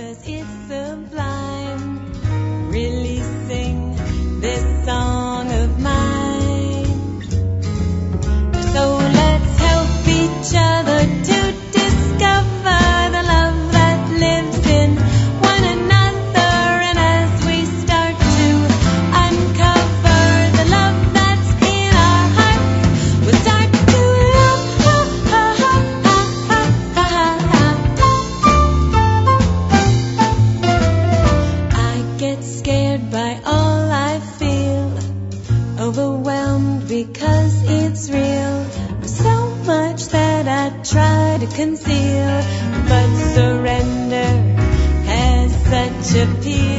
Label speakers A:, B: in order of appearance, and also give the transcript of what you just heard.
A: 'cause it's sublime, releasing this song of mine. So let's help each other to discover the love that lives in one another, and as we start to uncover the love that's in our hearts, we'll start to love. I get scared by all I feel, overwhelmed because it's real. There's so much that I try to conceal, but surrender has such appeal.